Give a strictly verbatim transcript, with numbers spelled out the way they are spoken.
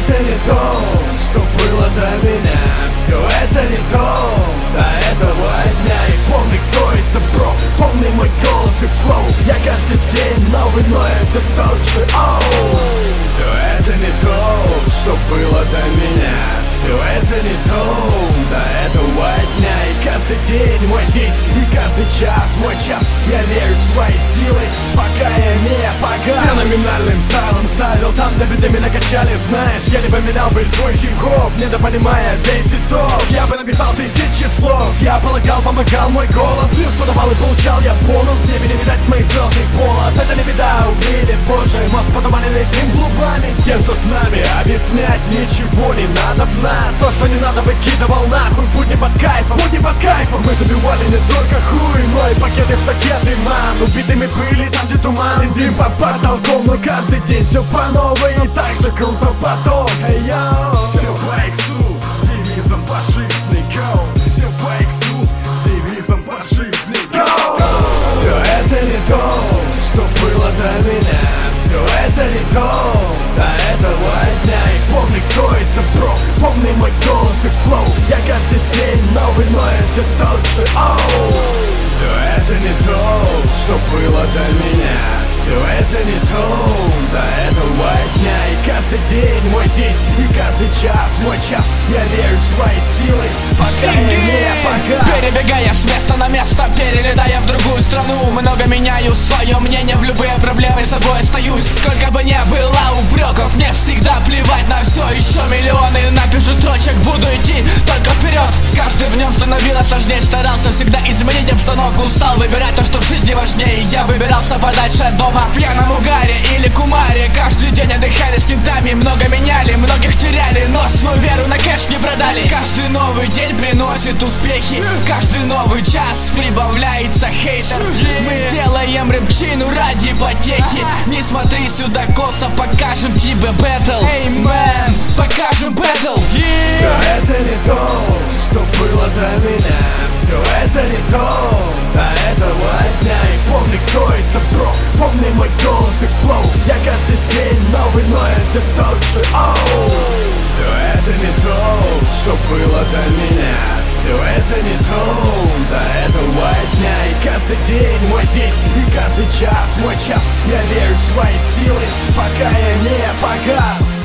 это не то, что было до меня. Все это не то, до этого дня. И помни, кто это, бро, помни мой голос и флоу. Я каждый день новый, но я все тот же. Оу, все это не то, что было до меня. Все это не то, до этого дня. И каждый день мой день, и каждый час мой час. Я верю в свои силы, пока я не погас. Феноменальным стайлом ставил там, где биты меня качали. Знаешь, я не поменял бы свой хип-хоп, недопонимая весь итог. Я бы написал тысячи слов, я полагал, помогал мой голос. Плюс подавал и получал я бонус. В небе не видать моих звездных полос. Это не беда, убили божий мозг, потуманенный дым клубами. Тем, кто с нами, объяснять ничего не надо. На то, что не надо, выкидывал нахуй. Будь не под кайфом, будь не под кайфом. Мы забивали не только хуй, но и пакеты, штакеты, ман. Убитыми были там, где туман и дым под потолком. Но каждый день все по новой, и так же круто потом. Hey, yo. Все по иксу, с девизом по жизни, go. Все по иксу, с девизом по жизни, go. Все это не то, что было до меня. Все это не то, до этого дня. И помни, кто это, бро, помни мой голос и флоу. Я каждый день новый, но я все тот же. Оу, все это не то, что было до меня. Все это не то, до этого дня. И каждый день мой день, и каждый час мой час. Я верю в свои силы, пока я не погас. Перебегая с места на место, перелетая в другую страну. Много меняю свое мнение, в любые проблемы с собой остаюсь. Сколько бы ни было упреков, мне всегда плевать на все. Еще миллионы напишу строчек, буду идти только вперед. С каждым днем становилось сложнее, старался всегда изменить обстановку. Стал выбирать то, что в жизни важнее. Я выбирался подальше от дома, в пьяном угаре или кумаре. Каждый день отдыхали с кентами, много меняли, многих теряли, но свою веру на кэш не продали. Каждый новый день приносит успехи, каждый новый час прибавляется хейтер. Мы делаем рэпчину ради потехи. Не смотри сюда косо, покажем тебе бэтл. Эй, мэн, покажем бэтл. Все это не то, что было до меня. Все это не то, до этого дня. И помни, кто это, бро, помни мой голос и флоу. Я каждый день новый, но я все тот же. Оу, все это не то, что было до меня. Все это не то, до этого дня. И каждый день мой день, и каждый час мой час. Я верю в свои силы, пока я не погас.